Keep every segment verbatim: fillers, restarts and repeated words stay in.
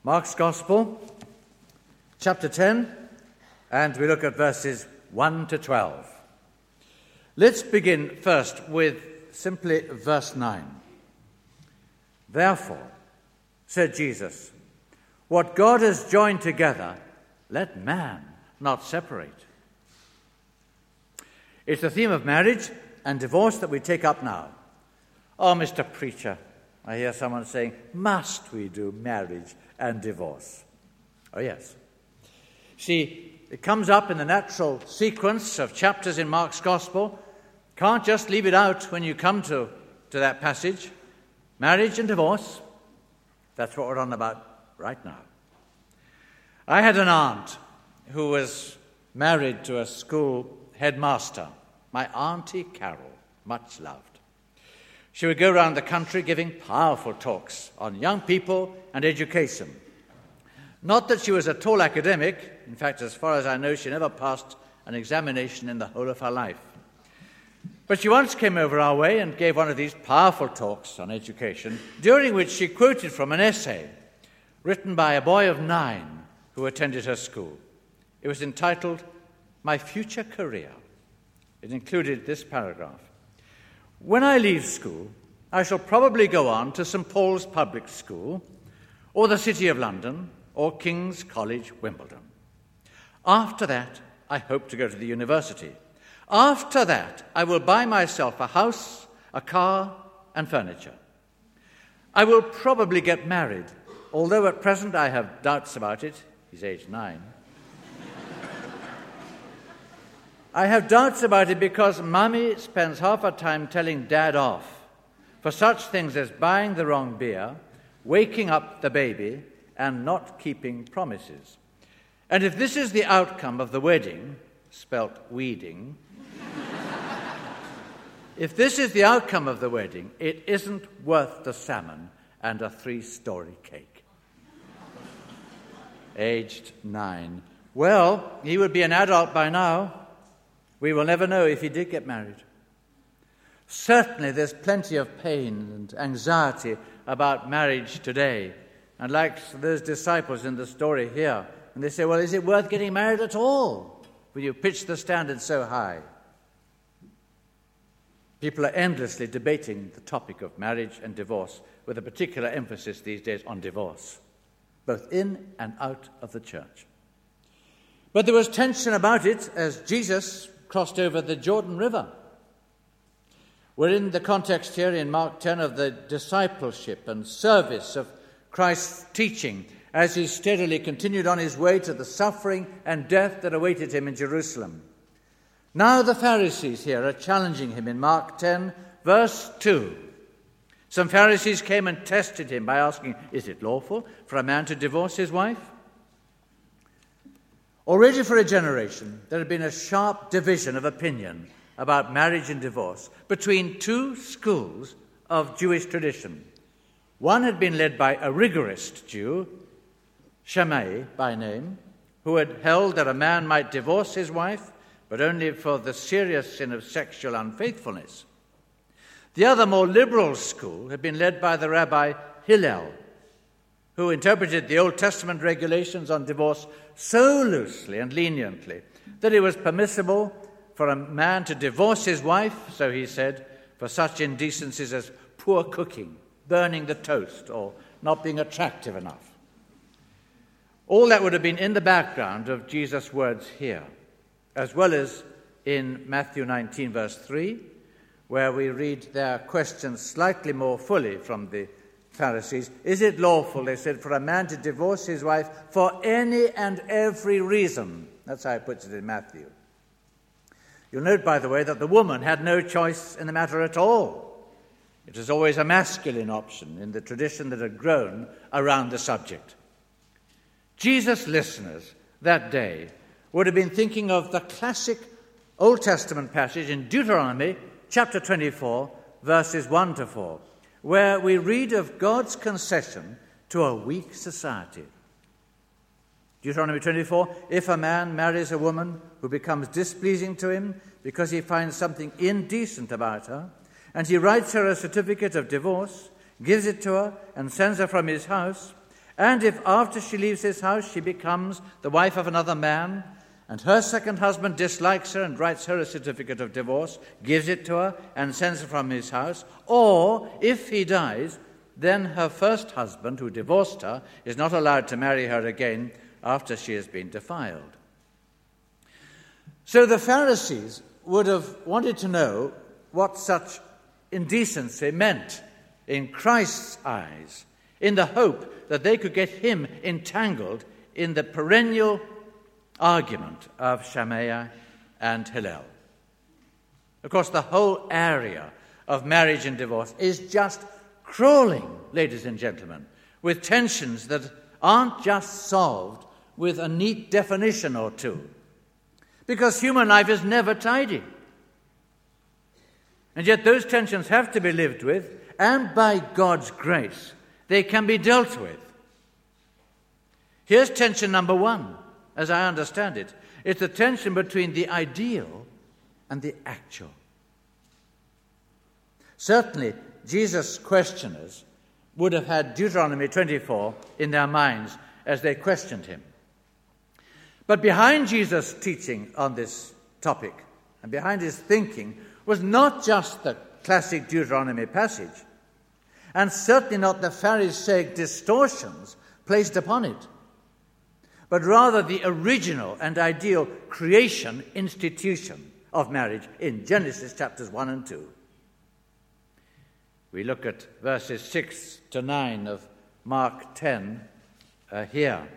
Mark's Gospel, chapter ten, and we look at verses one to twelve. Let's begin first with simply verse nine. Therefore, said Jesus, what God has joined together, let man not separate. It's the theme of marriage and divorce that we take up now. Oh, Mister Preacher, I hear someone saying, must we do marriage and divorce? Oh, yes. See, it comes up in the natural sequence of chapters in Mark's Gospel. Can't just leave it out when you come to, to that passage. Marriage and divorce, that's what we're on about right now. I had an aunt who was married to a school headmaster, my Auntie Carol, much loved. She would go around the country giving powerful talks on young people and education. Not that she was at all academic. In fact, as far as I know, she never passed an examination in the whole of her life. But she once came over our way and gave one of these powerful talks on education, during which she quoted from an essay written by a boy of nine who attended her school. It was entitled, My Future Career. It included this paragraph. When I leave school, I shall probably go on to Saint Paul's Public School, or the City of London, or King's College, Wimbledon. After that, I hope to go to the university. After that, I will buy myself a house, a car, and furniture. I will probably get married, although at present I have doubts about it. He's age nine. I have doubts about it because Mummy spends half her time telling Dad off for such things as buying the wrong beer, waking up the baby, and not keeping promises. And if this is the outcome of the wedding, spelt weeding, if this is the outcome of the wedding, it isn't worth the salmon and a three-story cake. Aged nine. Well, he would be an adult by now. We will never know if he did get married. Certainly there's plenty of pain and anxiety about marriage today. And like those disciples in the story here, and they say, well, is it worth getting married at all when you pitch the standard so high? People are endlessly debating the topic of marriage and divorce, with a particular emphasis these days on divorce, both in and out of the church. But there was tension about it as Jesus crossed over the Jordan River. We're in the context here in Mark ten of the discipleship and service of Christ's teaching as he steadily continued on his way to the suffering and death that awaited him in Jerusalem. Now the Pharisees here are challenging him in Mark ten, verse two. Some Pharisees came and tested him by asking, is it lawful for a man to divorce his wife? Already for a generation, there had been a sharp division of opinion about marriage and divorce between two schools of Jewish tradition. One had been led by a rigorist Jew, Shammai by name, who had held that a man might divorce his wife, but only for the serious sin of sexual unfaithfulness. The other, more liberal school had been led by the Rabbi Hillel, who interpreted the Old Testament regulations on divorce so loosely and leniently that it was permissible for a man to divorce his wife, so he said, for such indecencies as poor cooking, burning the toast, or not being attractive enough. All that would have been in the background of Jesus' words here, as well as in Matthew nineteen, verse three, where we read their questions slightly more fully from the Pharisees. Is it lawful, they said, for a man to divorce his wife for any and every reason? That's how it puts it in Matthew. You'll note, by the way, that the woman had no choice in the matter at all. It was always a masculine option in the tradition that had grown around the subject. Jesus' listeners that day would have been thinking of the classic Old Testament passage in Deuteronomy chapter twenty-four, verses one to four, where we read of God's concession to a weak society. Deuteronomy twenty-four, if a man marries a woman who becomes displeasing to him because he finds something indecent about her, and he writes her a certificate of divorce, gives it to her, and sends her from his house, And if after she leaves his house she becomes the wife of another man, and her second husband dislikes her and writes her a certificate of divorce, gives it to her, and sends her from his house, or if he dies, then her first husband, who divorced her, is not allowed to marry her again after she has been defiled. So the Pharisees would have wanted to know what such indecency meant in Christ's eyes, in the hope that they could get him entangled in the perennial argument of Shammai and Hillel. Of course, the whole area of marriage and divorce is just crawling, ladies and gentlemen, with tensions that aren't just solved with a neat definition or two, because human life is never tidy. And yet those tensions have to be lived with, and by God's grace, they can be dealt with. Here's tension number one, as I understand it. It's the tension between the ideal and the actual. Certainly, Jesus' questioners would have had Deuteronomy twenty-four in their minds as they questioned him. But behind Jesus' teaching on this topic, and behind his thinking, was not just the classic Deuteronomy passage, and certainly not the Pharisaic distortions placed upon it, but rather the original and ideal creation institution of marriage in Genesis chapters one and two. We look at verses six to nine of Mark ten uh, here.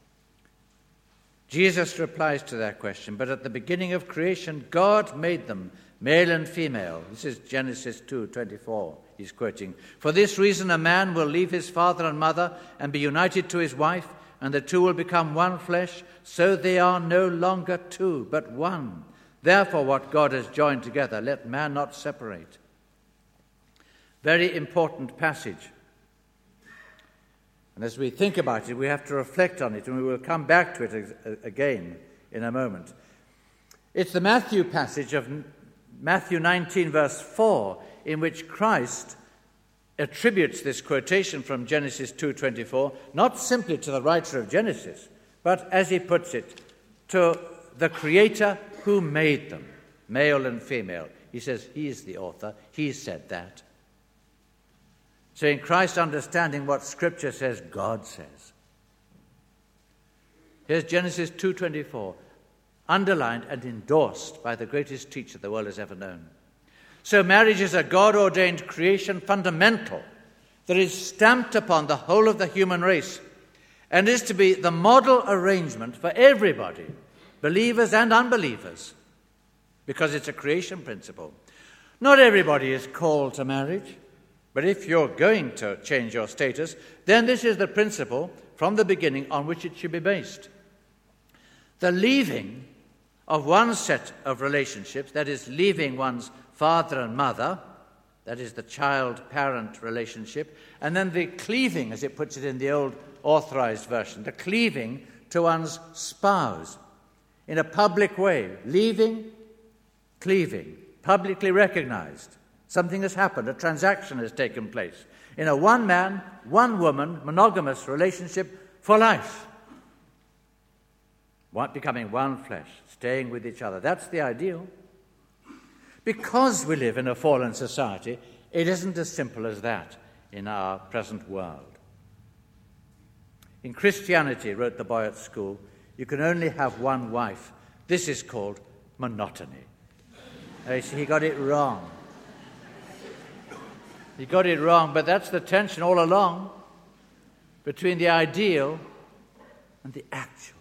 Jesus replies to that question, but at the beginning of creation, God made them male and female. This is Genesis two twenty-four. He's quoting. For this reason, a man will leave his father and mother and be united to his wife, and the two will become one flesh. So they are no longer two, but one. Therefore, what God has joined together, let man not separate. Very important passage. And as we think about it, we have to reflect on it, and we will come back to it again in a moment. It's the Matthew passage of Matthew nineteen, verse four, in which Christ attributes this quotation from Genesis two twenty-four, not simply to the writer of Genesis, but, as he puts it, to the Creator who made them, male and female. He says he is the author. He said that. So in Christ understanding what Scripture says, God says. Here's Genesis two twenty-four, underlined and endorsed by the greatest teacher the world has ever known. So marriage is a God-ordained creation fundamental that is stamped upon the whole of the human race and is to be the model arrangement for everybody, believers and unbelievers, because it's a creation principle. Not everybody is called to marriage. But if you're going to change your status, then this is the principle from the beginning on which it should be based. The leaving of one set of relationships, that is, leaving one's father and mother, that is the child-parent relationship, and then the cleaving, as it puts it in the old authorized version, the cleaving to one's spouse in a public way. Leaving, cleaving, publicly recognized. Something has happened, a transaction has taken place in a one-man, one-woman, monogamous relationship for life. One, becoming one flesh, staying with each other. That's the ideal. Because we live in a fallen society, it isn't as simple as that in our present world. In Christianity, wrote the boy at school, you can only have one wife. This is called monotony. Oh, see, he got it wrong. He got it wrong, but that's the tension all along between the ideal and the actual.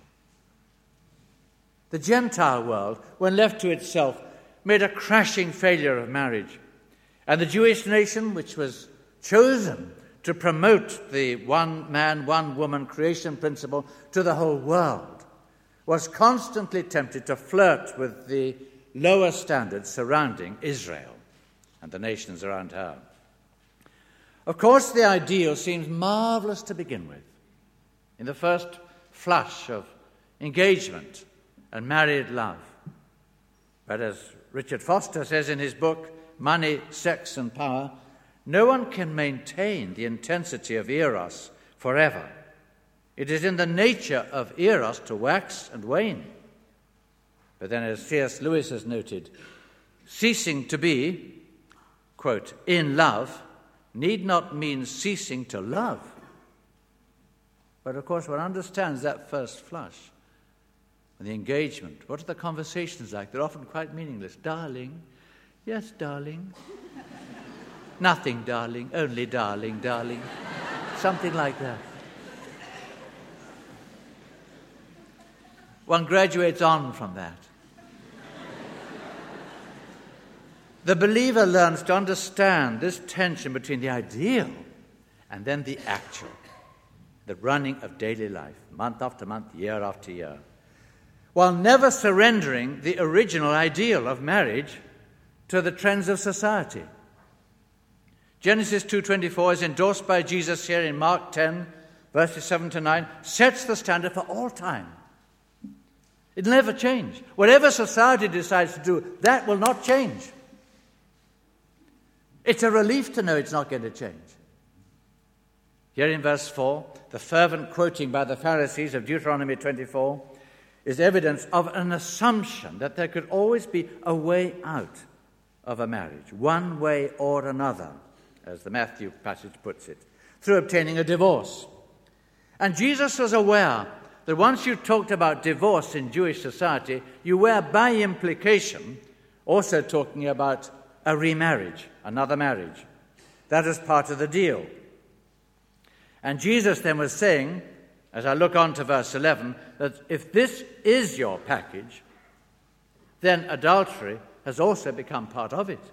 The Gentile world, when left to itself, made a crashing failure of marriage. And the Jewish nation, which was chosen to promote the one-man, one-woman creation principle to the whole world, was constantly tempted to flirt with the lower standards surrounding Israel and the nations around her. Of course, the ideal seems marvelous to begin with. In the first flush of engagement and married love. But as Richard Foster says in his book, Money, Sex and Power, no one can maintain the intensity of eros forever It is in the nature of eros to wax and wane. But then, as C S Lewis has noted, ceasing to be, quote, in love need not mean ceasing to love. But of course, one understands that first flush and the engagement. What are the conversations like? They're often quite meaningless. Darling. Yes, darling. Nothing, darling. Only darling, darling. Something like that. One graduates on from that. The believer learns to understand this tension between the ideal and then the actual, the running of daily life, month after month, year after year, while never surrendering the original ideal of marriage to the trends of society. Genesis two twenty-four is endorsed by Jesus here in Mark ten, verses seven to nine, sets the standard for all time. It'll never change. Whatever society decides to do, that will not change. It's a relief to know it's not going to change. Here in verse four, the fervent quoting by the Pharisees of Deuteronomy twenty-four is evidence of an assumption that there could always be a way out of a marriage, one way or another, as the Matthew passage puts it, through obtaining a divorce. And Jesus was aware that once you talked about divorce in Jewish society, you were by implication also talking about a remarriage, another marriage. That is part of the deal. And Jesus then was saying, as I look on to verse eleven, that if this is your package, then adultery has also become part of it.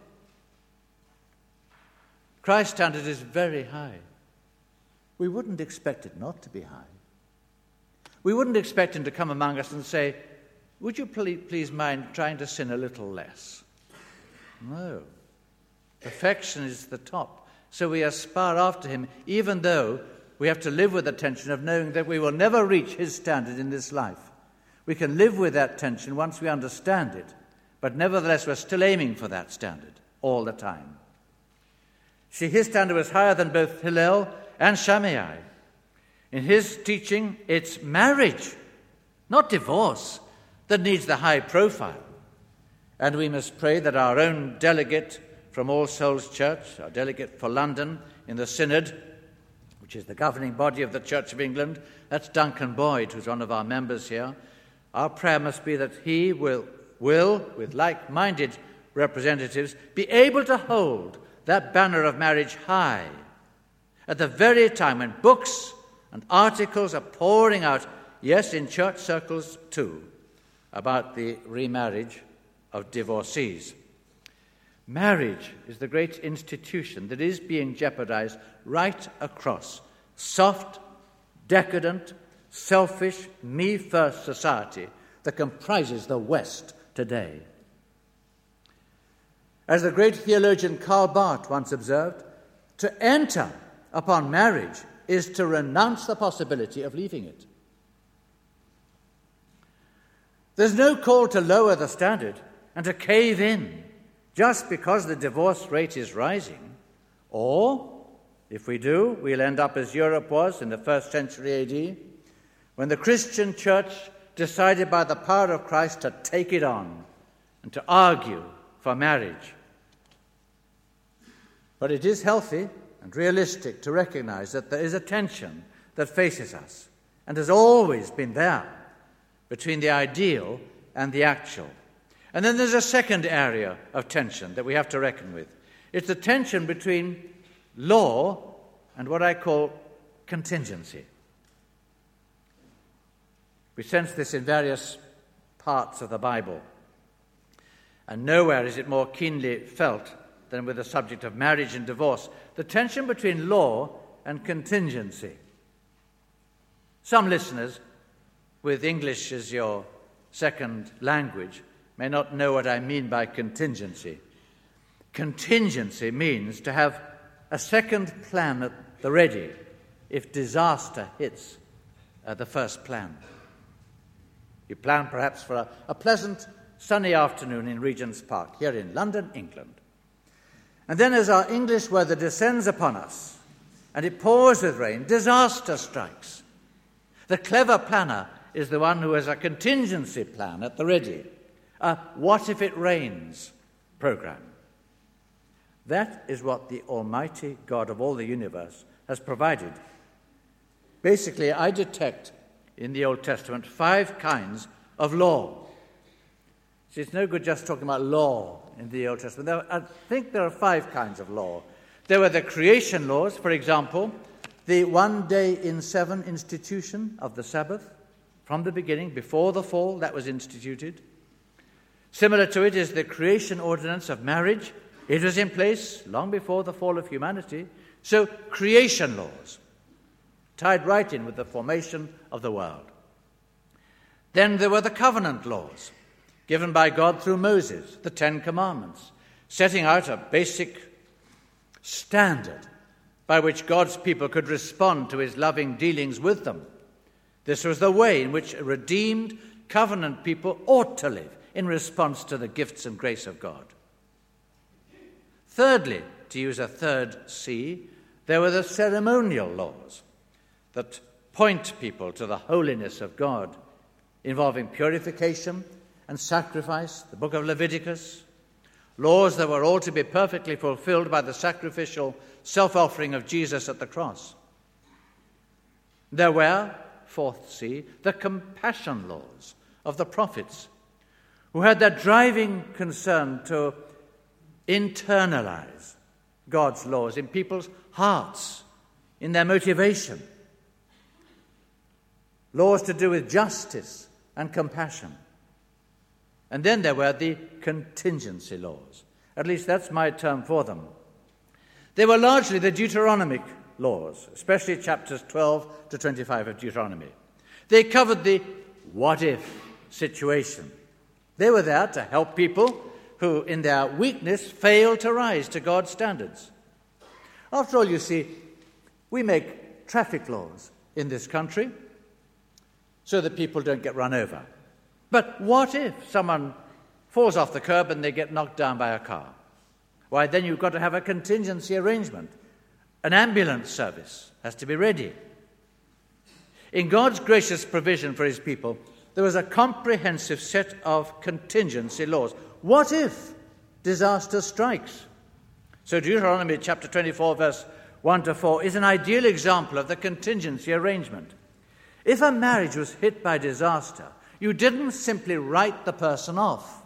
Christ's standard is very high. We wouldn't expect it not to be high. We wouldn't expect him to come among us and say, would you please mind trying to sin a little less? No. Perfection is the top. So we aspire after him, even though we have to live with the tension of knowing that we will never reach his standard in this life. We can live with that tension once we understand it, but nevertheless we're still aiming for that standard all the time. See, his standard was higher than both Hillel and Shammai. In his teaching, it's marriage, not divorce, that needs the high profile. And we must pray that our own delegate from All Souls Church, our delegate for London in the Synod, which is the governing body of the Church of England, that's Duncan Boyd, who's one of our members here. Our prayer must be that he will, will with like-minded representatives, be able to hold that banner of marriage high at the very time when books and articles are pouring out, yes, in church circles too, about the remarriage of divorcees. Marriage is the great institution that is being jeopardized right across soft, decadent, selfish, me-first society that comprises the West today. As the great theologian Karl Barth once observed, to enter upon marriage is to renounce the possibility of leaving it. There's no call to lower the standard and to cave in just because the divorce rate is rising. Or, if we do, we'll end up as Europe was in the first century A D, when the Christian church decided by the power of Christ to take it on and to argue for marriage. But it is healthy and realistic to recognize that there is a tension that faces us and has always been there between the ideal and the actual. And then there's a second area of tension that we have to reckon with. It's the tension between law and what I call contingency. We sense this in various parts of the Bible, and nowhere is it more keenly felt than with the subject of marriage and divorce, the tension between law and contingency. Some listeners, with English as your second language, may not know what I mean by contingency. Contingency means to have a second plan at the ready if disaster hits uh, the first plan. You plan perhaps for a, a pleasant sunny afternoon in Regent's Park, here in London, England. And then as our English weather descends upon us and it pours with rain, disaster strikes. The clever planner is the one who has a contingency plan at the ready, a what if it rains program. That is what the Almighty God of all the universe has provided. Basically, I detect in the Old Testament five kinds of law. See, it's no good just talking about law in the Old Testament. There, I think there are five kinds of law. There were the creation laws, for example, the one day in seven institution of the Sabbath. From the beginning, before the fall, that was instituted. Similar to it is the creation ordinance of marriage. It was in place long before the fall of humanity. So, creation laws, tied right in with the formation of the world. Then there were the covenant laws, given by God through Moses, the Ten Commandments, setting out a basic standard by which God's people could respond to his loving dealings with them. This was the way in which a redeemed covenant people ought to live in response to the gifts and grace of God. Thirdly, to use a third C, there were the ceremonial laws that point people to the holiness of God, involving purification and sacrifice, the book of Leviticus, laws that were all to be perfectly fulfilled by the sacrificial self-offering of Jesus at the cross. There were, fourth C, the compassion laws of the prophets, who had their driving concern to internalize God's laws in people's hearts, in their motivation. Laws to do with justice and compassion. And then there were the contingency laws. At least that's my term for them. They were largely the Deuteronomic laws, especially chapters twelve to twenty-five of Deuteronomy. They covered the what-if situation. They were there to help people who, in their weakness, failed to rise to God's standards. After all, you see, we make traffic laws in this country so that people don't get run over. But what if someone falls off the curb and they get knocked down by a car? Why, then you've got to have a contingency arrangement. An ambulance service has to be ready. In God's gracious provision for his people, there was a comprehensive set of contingency laws. What if disaster strikes? So Deuteronomy chapter twenty-four, verse one to four, is an ideal example of the contingency arrangement. If a marriage was hit by disaster, you didn't simply write the person off.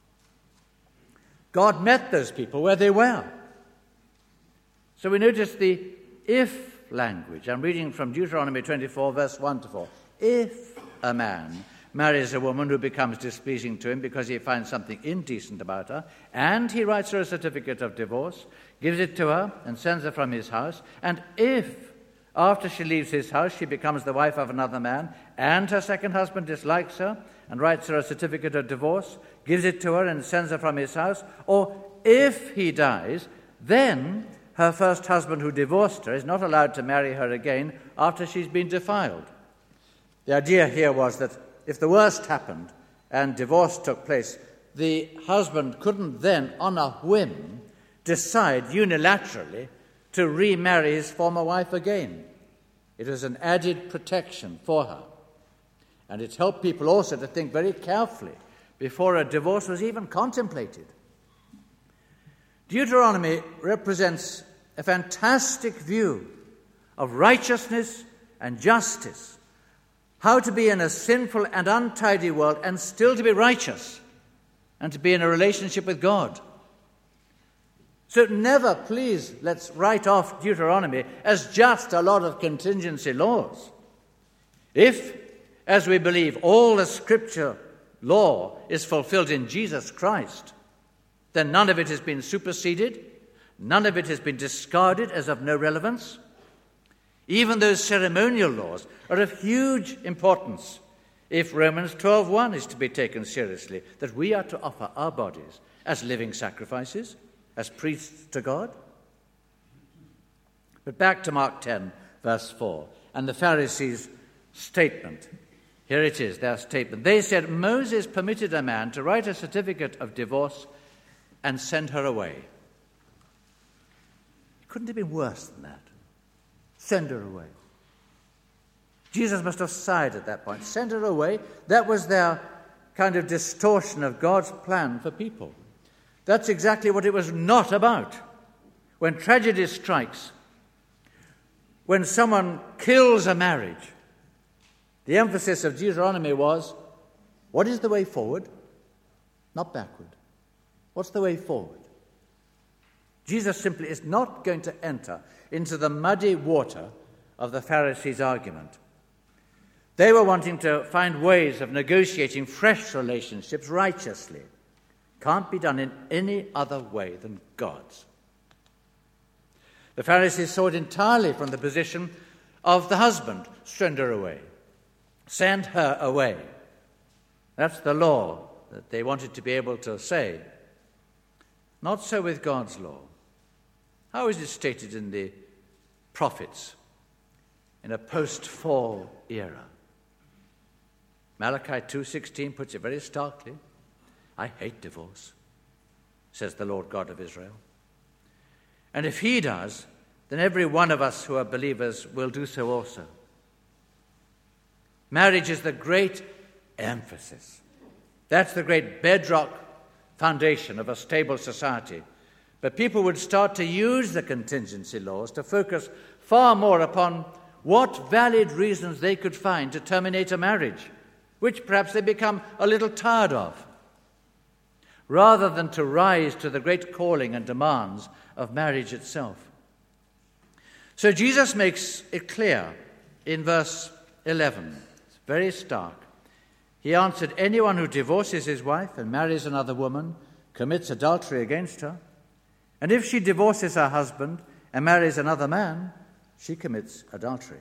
God met those people where they were. So we notice the if language. I'm reading from Deuteronomy twenty-four, verse one to four. If a man marries a woman who becomes displeasing to him because he finds something indecent about her, and he writes her a certificate of divorce, gives it to her, and sends her from his house, and if, after she leaves his house, she becomes the wife of another man, and her second husband dislikes her, and writes her a certificate of divorce, gives it to her, and sends her from his house, or if he dies, then her first husband who divorced her is not allowed to marry her again after she's been defiled. The idea here was that if the worst happened and divorce took place, the husband couldn't then, on a whim, decide unilaterally to remarry his former wife again. It was an added protection for her. And it helped people also to think very carefully before a divorce was even contemplated. Deuteronomy represents a fantastic view of righteousness and justice, how to be in a sinful and untidy world and still to be righteous and to be in a relationship with God. So never, please, let's write off Deuteronomy as just a lot of contingency laws. If, as we believe, all the scripture law is fulfilled in Jesus Christ, then none of it has been superseded, none of it has been discarded as of no relevance. Even those ceremonial laws are of huge importance if Romans twelve one is to be taken seriously, that we are to offer our bodies as living sacrifices, as priests to God. But back to Mark ten, verse four, and the Pharisees' statement. Here it is, their statement. They said, Moses permitted a man to write a certificate of divorce and send her away. It couldn't have been worse than that. Send her away. Jesus must have sighed at that point, sent her away. That was their kind of distortion of God's plan for people. That's exactly what it was not about. When tragedy strikes, when someone kills a marriage, the emphasis of Deuteronomy was, what is the way forward? Not backward. What's the way forward? Jesus simply is not going to enter into the muddy water of the Pharisees' argument. They were wanting to find ways of negotiating fresh relationships righteously. Can't be done in any other way than God's. The Pharisees saw it entirely from the position of the husband. Send her away. Send her away. That's the law that they wanted to be able to say. Not so with God's law. How is it stated in the prophets in a post-fall era? Malachi two sixteen puts it very starkly. I hate divorce, says the Lord God of Israel. And if he does, then every one of us who are believers will do so also. Marriage is the great emphasis. That's the great bedrock foundation of a stable society. But people would start to use the contingency laws to focus far more upon what valid reasons they could find to terminate a marriage, which perhaps they become a little tired of, rather than to rise to the great calling and demands of marriage itself. So Jesus makes it clear in verse eleven. It's very stark. He answered, anyone who divorces his wife and marries another woman commits adultery against her. And if she divorces her husband and marries another man, she commits adultery.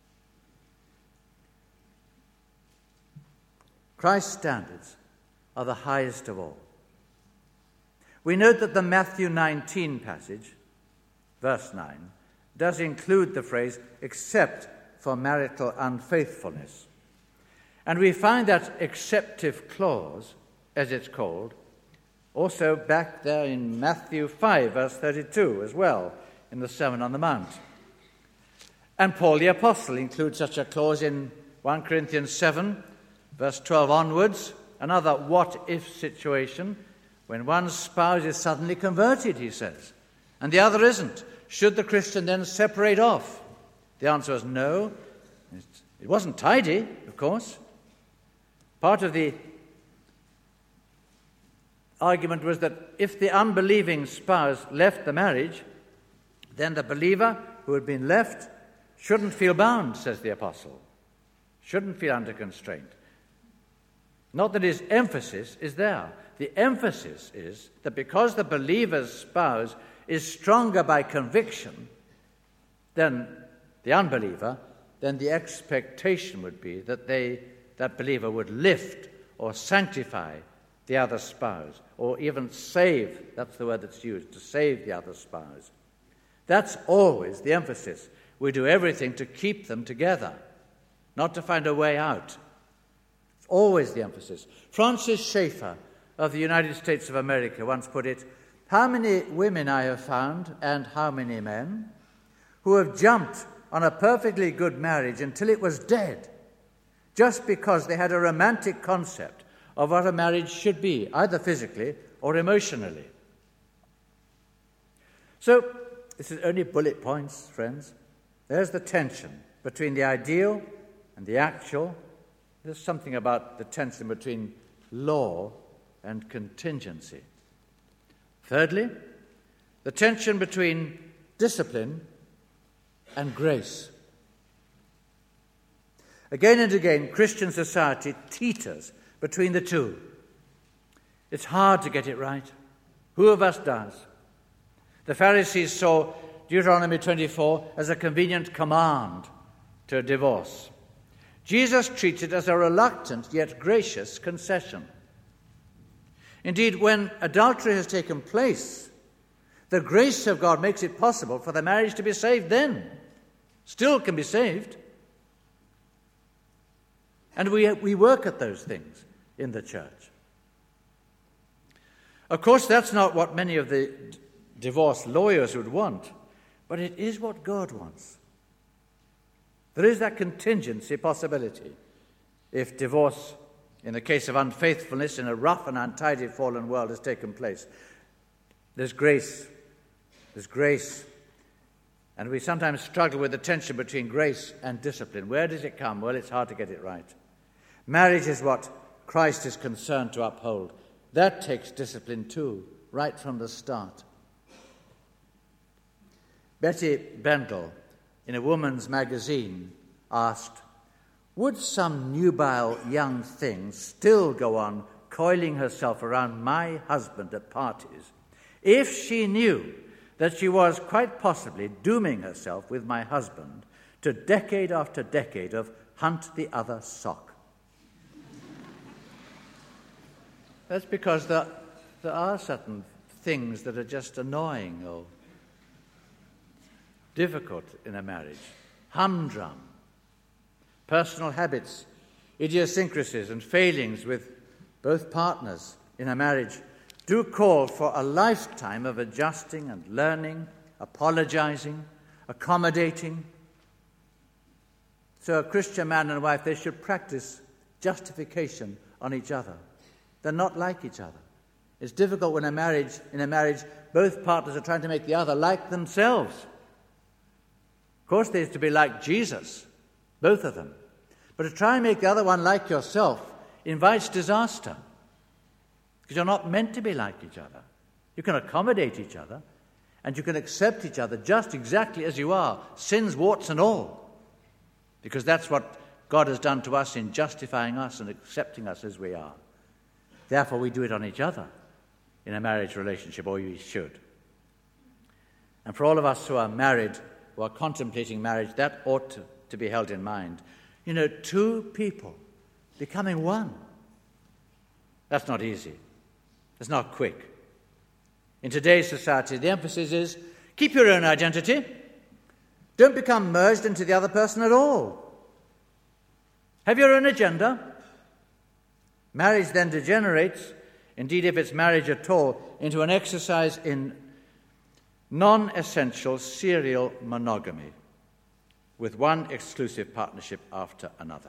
Christ's standards are the highest of all. We note that the Matthew nineteen passage, verse nine, does include the phrase, except for marital unfaithfulness. And we find that exceptive clause, as it's called, also back there in Matthew five, verse thirty-two as well, in the Sermon on the Mount. And Paul the Apostle includes such a clause in First Corinthians seven, verse twelve onwards, another what-if situation, when one spouse is suddenly converted, he says, and the other isn't. Should the Christian then separate off? The answer is no. It wasn't tidy, of course. Part of the argument was that if the unbelieving spouse left the marriage, then the believer who had been left shouldn't feel bound, says the apostle, shouldn't feel under constraint. Not that his emphasis is there. The emphasis is that because the believer's spouse is stronger by conviction than the unbeliever, then the expectation would be that they, that believer would lift or sanctify the other spouse, or even save, that's the word that's used, to save the other spouse. That's always the emphasis. We do everything to keep them together, not to find a way out. It's always the emphasis. Francis Schaeffer of the United States of America once put it, how many women I have found, and how many men, who have jumped on a perfectly good marriage until it was dead, just because they had a romantic concept of what a marriage should be, either physically or emotionally. So, this is only bullet points, friends. There's the tension between the ideal and the actual. There's something about the tension between law and contingency. Thirdly, the tension between discipline and grace. Again and again, Christian society teeters between the two. It's hard to get it right. Who of us does? The Pharisees saw Deuteronomy twenty-four as a convenient command to divorce. Jesus treats it as a reluctant yet gracious concession. Indeed, when adultery has taken place, the grace of God makes it possible for the marriage to be saved then. Still can be saved. And we, we work at those things in the church. Of course, that's not what many of the d- divorce lawyers would want, but it is what God wants. There is that contingency possibility. If divorce, in the case of unfaithfulness in a rough and untidy fallen world, has taken place, there's grace. There's grace. And we sometimes struggle with the tension between grace and discipline. Where does it come? Well, it's hard to get it right. Marriage is what Christ is concerned to uphold. That takes discipline too, right from the start. Betty Bendel, in a woman's magazine, asked, would some nubile young thing still go on coiling herself around my husband at parties if she knew that she was quite possibly dooming herself with my husband to decade after decade of hunt the other sock? That's because there, there are certain things that are just annoying or difficult in a marriage. Humdrum. Personal habits, idiosyncrasies and failings with both partners in a marriage do call for a lifetime of adjusting and learning, apologizing, accommodating. So a Christian man and wife, they should practice justification on each other. They're not like each other. It's difficult when a marriage, in a marriage, both partners are trying to make the other like themselves. Of course, they're to be like Jesus, both of them. But to try and make the other one like yourself invites disaster, because you're not meant to be like each other. You can accommodate each other, and you can accept each other just exactly as you are, sins, warts, and all, because that's what God has done to us in justifying us and accepting us as we are. Therefore, we do it on each other in a marriage relationship, or we should. And for all of us who are married, who are contemplating marriage, that ought to, to be held in mind. You know, two people becoming one. That's not easy. It's not quick. In today's society, the emphasis is keep your own identity. Don't become merged into the other person at all. Have your own agenda. Marriage then degenerates, indeed if it's marriage at all, into an exercise in non-essential serial monogamy, with one exclusive partnership after another.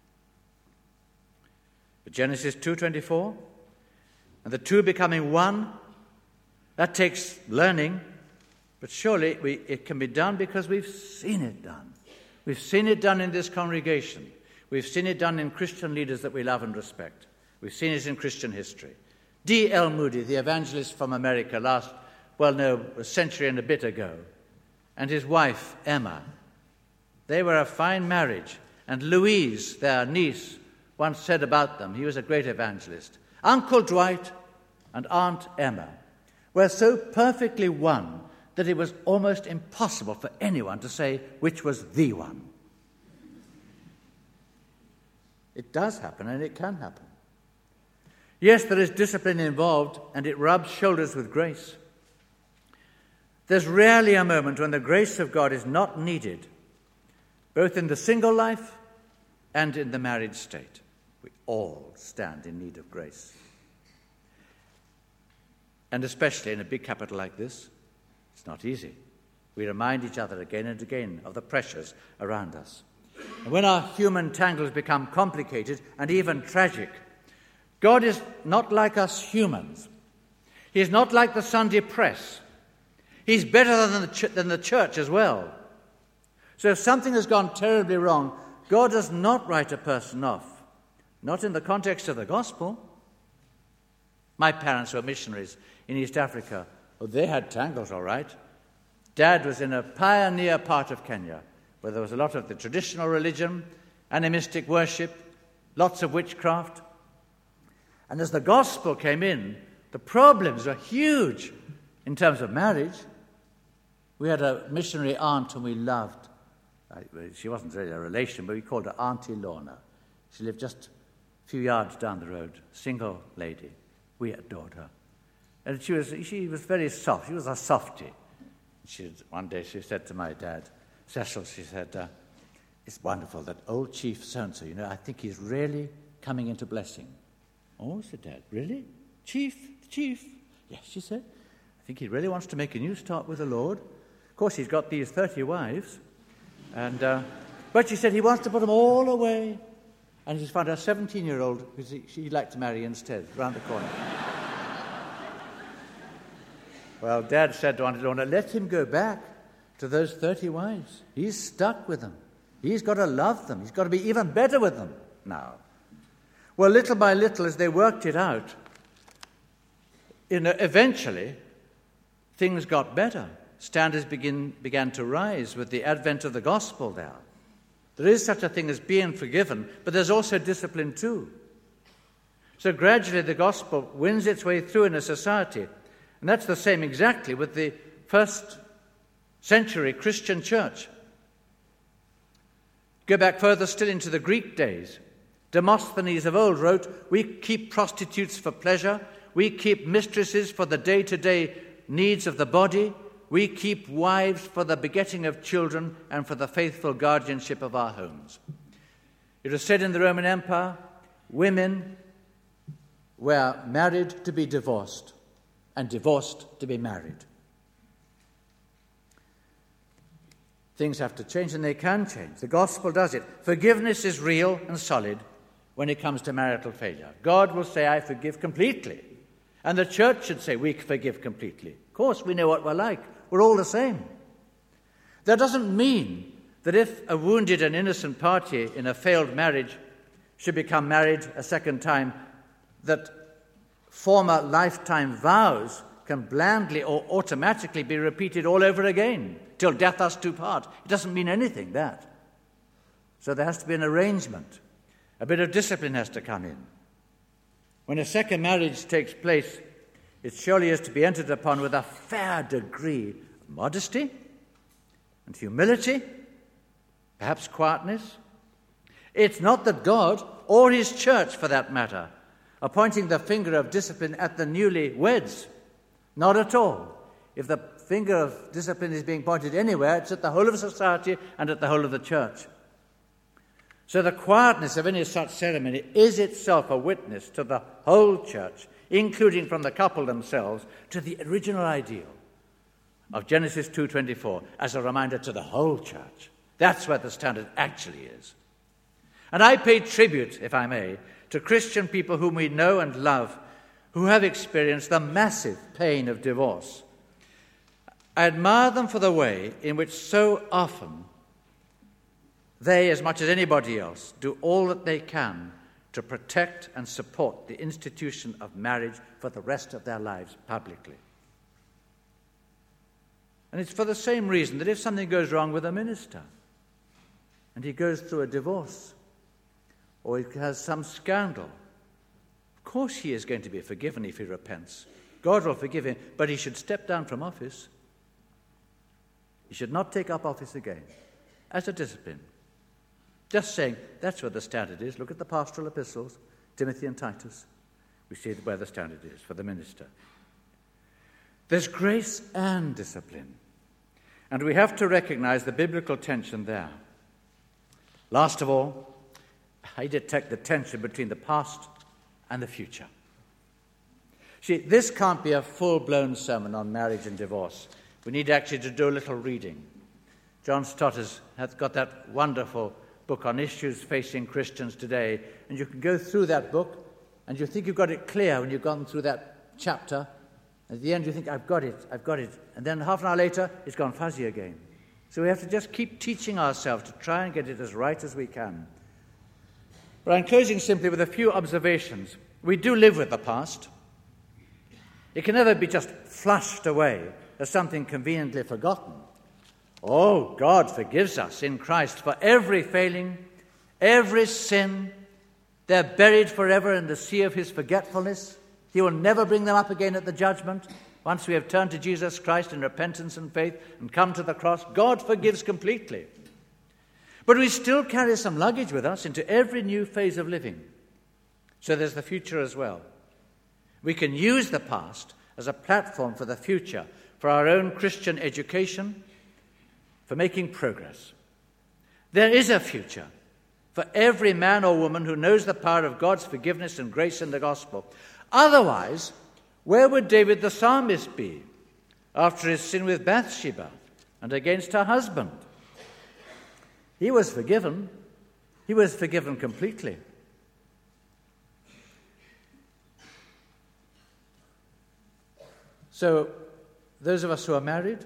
But Genesis two twenty-four, and the two becoming one, that takes learning, but surely we, it can be done because we've seen it done. We've seen it done in this congregation. We've seen it done in Christian leaders that we love and respect. We've seen it in Christian history. D L Moody, the evangelist from America last, well, no, a century and a bit ago, and his wife, Emma, they were a fine marriage. And Louise, their niece, once said about them, he was a great evangelist, Uncle Dwight and Aunt Emma were so perfectly one that it was almost impossible for anyone to say which was the one. It does happen, and it can happen. Yes, there is discipline involved, and it rubs shoulders with grace. There's rarely a moment when the grace of God is not needed, both in the single life and in the married state. We all stand in need of grace. And especially in a big capital like this, it's not easy. We remind each other again and again of the pressures around us. And when our human tangles become complicated and even tragic, God is not like us humans. He is not like the Sunday press. He's better than the, ch- than the church as well. So if something has gone terribly wrong, God does not write a person off. Not in the context of the gospel. My parents were missionaries in East Africa. Oh, they had tangles, all right. Dad was in a pioneer part of Kenya, where there was a lot of the traditional religion, animistic worship, lots of witchcraft. And as the gospel came in, the problems were huge in terms of marriage. We had a missionary aunt whom we loved. She wasn't really a relation, but we called her Auntie Lorna. She lived just a few yards down the road, single lady. We adored her. And she was she was very soft. She was a softie. She, one day she said to my dad, Cecil, she said, uh, it's wonderful that old Chief so-and-so, you know, I think he's really coming into blessing. Oh, said Dad, really? Chief? Chief? Yes, she said. I think he really wants to make a new start with the Lord. Of course, he's got these thirty wives, and uh, But she said he wants to put them all away. And he's found a seventeen-year-old who she'd like to marry instead, round the corner. Well, Dad said to Auntie Lorna, let him go back to those thirty wives. He's stuck with them. He's got to love them. He's got to be even better with them now. Well, little by little, as they worked it out, you know, eventually things got better. Standards begin, began to rise with the advent of the gospel there. There is such a thing as being forgiven, but there's also discipline too. So gradually the gospel wins its way through in a society. And that's the same exactly with the first century Christian church. Go back further still into the Greek days. Demosthenes of old wrote, we keep prostitutes for pleasure, we keep mistresses for the day-to-day needs of the body, we keep wives for the begetting of children and for the faithful guardianship of our homes. It was said in the Roman Empire, women were married to be divorced and divorced to be married. Things have to change, and they can change. The gospel does it. Forgiveness is real and solid when it comes to marital failure. God will say, I forgive completely. And the church should say, we forgive completely. Of course, we know what we're like. We're all the same. That doesn't mean that if a wounded and innocent party in a failed marriage should become married a second time, that former lifetime vows can blandly or automatically be repeated all over again, till death us do part. It doesn't mean anything, that. So there has to be an arrangement. A bit of discipline has to come in. When a second marriage takes place, it surely is to be entered upon with a fair degree of modesty and humility, perhaps quietness. It's not that God, or his church for that matter, are pointing the finger of discipline at the newlyweds. Not at all. If the finger of discipline is being pointed anywhere, it's at the whole of society and at the whole of the church. So the quietness of any such ceremony is itself a witness to the whole church, including from the couple themselves, to the original ideal of Genesis two twenty-four, as a reminder to the whole church. That's where the standard actually is. And I pay tribute, if I may, to Christian people whom we know and love, who have experienced the massive pain of divorce. I admire them for the way in which so often they, as much as anybody else, do all that they can to protect and support the institution of marriage for the rest of their lives publicly. And it's for the same reason that if something goes wrong with a minister and he goes through a divorce or he has some scandal, of course he is going to be forgiven if he repents. God will forgive him, but he should step down from office. He should not take up office again as a discipline. Just saying, that's where the standard is. Look at the pastoral epistles, Timothy and Titus. We see where the standard is for the minister. There's grace and discipline. And we have to recognize the biblical tension there. Last of all, I detect the tension between the past and the future. See, this can't be a full-blown sermon on marriage and divorce. We need actually to do a little reading. John Stott has, has got that wonderful book on issues facing Christians today, and you can go through that book, and you think you've got it clear when you've gone through that chapter. At the end, you think, I've got it, I've got it. And then half an hour later, it's gone fuzzy again. So we have to just keep teaching ourselves to try and get it as right as we can. But I'm closing simply with a few observations. We do live with the past. It can never be just flushed away as something conveniently forgotten. Oh, God forgives us in Christ for every failing, every sin. They're buried forever in the sea of his forgetfulness. He will never bring them up again at the judgment. Once we have turned to Jesus Christ in repentance and faith and come to the cross, God forgives completely. But we still carry some luggage with us into every new phase of living. So there's the future as well. We can use the past as a platform for the future, for our own Christian education, for making progress. There is a future for every man or woman who knows the power of God's forgiveness and grace in the gospel. Otherwise, where would David the psalmist be after his sin with Bathsheba and against her husband? He was forgiven. He was forgiven completely. So, those of us who are married,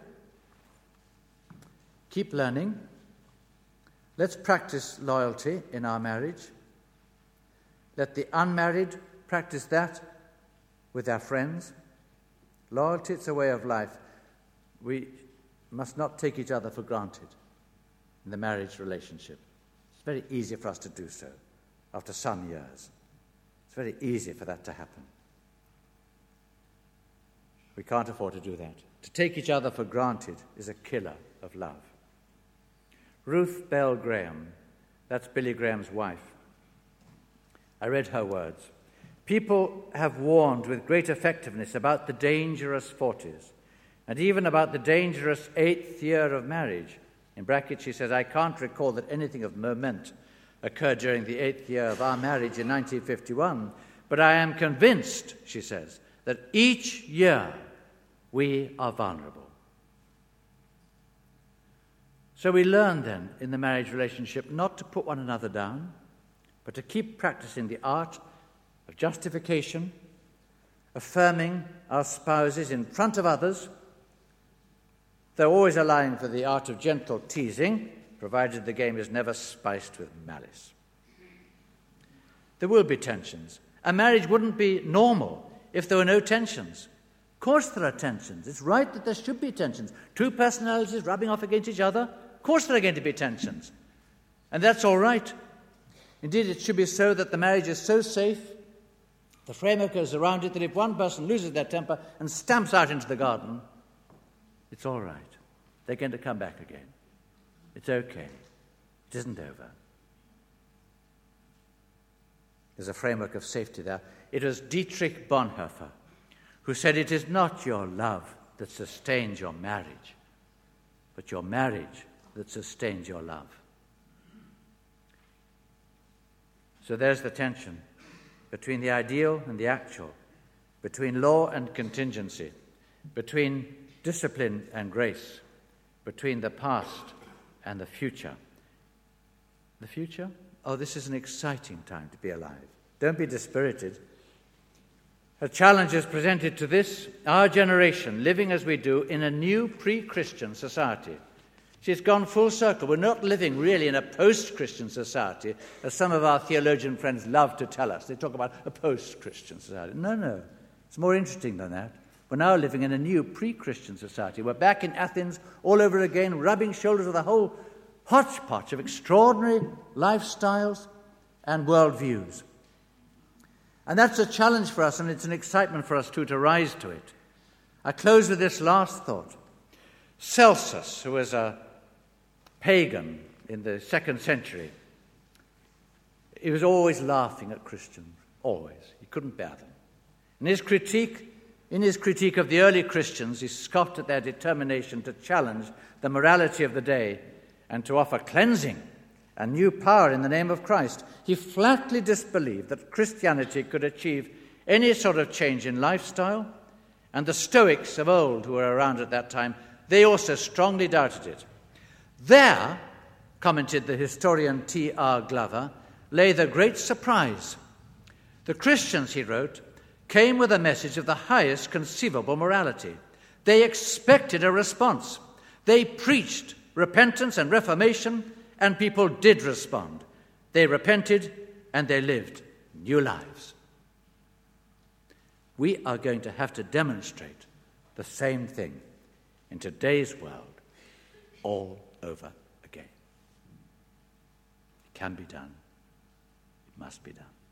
keep learning. Let's practice loyalty in our marriage. Let the unmarried practice that with their friends. Loyalty, it's a way of life. We must not take each other for granted in the marriage relationship. It's very easy for us to do so after some years. It's very easy for that to happen. We can't afford to do that. To take each other for granted is a killer of love. Ruth Bell Graham, that's Billy Graham's wife. I read her words. People have warned with great effectiveness about the dangerous forties and even about the dangerous eighth year of marriage. In brackets, she says, I can't recall that anything of moment occurred during the eighth year of our marriage in nineteen fifty-one, but I am convinced, she says, that each year we are vulnerable. So we learn then in the marriage relationship not to put one another down, but to keep practicing the art of justification, affirming our spouses in front of others, though always allowing for the art of gentle teasing, provided the game is never spiced with malice. There will be tensions. A marriage wouldn't be normal if there were no tensions. Of course there are tensions. It's right that there should be tensions. Two personalities rubbing off against each other. Of course there are going to be tensions. And that's all right. Indeed, it should be so that the marriage is so safe, the framework is around it, that if one person loses their temper and stamps out into the garden, it's all right. They're going to come back again. It's okay. It isn't over. There's a framework of safety there. It was Dietrich Bonhoeffer who said, it is not your love that sustains your marriage, but your marriage that sustains your love. So there's the tension between the ideal and the actual, between law and contingency, between discipline and grace, between the past and the future. The future? Oh, this is an exciting time to be alive. Don't be dispirited. A challenge is presented to this, our generation, living as we do in a new pre-Christian society. She's gone full circle. We're not living really in a post-Christian society, as some of our theologian friends love to tell us. They talk about a post-Christian society. No, no. It's more interesting than that. We're now living in a new pre-Christian society. We're back in Athens all over again, rubbing shoulders with a whole hodgepodge of extraordinary lifestyles and worldviews. And that's a challenge for us, and it's an excitement for us too to rise to it. I close with this last thought. Celsus, who was a pagan in the second century, he was always laughing at Christians, always. He couldn't bear them. In his critique, in his critique of the early Christians, he scoffed at their determination to challenge the morality of the day and to offer cleansing and new power in the name of Christ. He flatly disbelieved that Christianity could achieve any sort of change in lifestyle, and the Stoics of old who were around at that time, they also strongly doubted it. There, commented the historian T R Glover, lay the great surprise. The Christians, he wrote, came with a message of the highest conceivable morality. They expected a response. They preached repentance and reformation, and people did respond. They repented and they lived new lives. We are going to have to demonstrate the same thing in today's world all over again. It can be done. It must be done.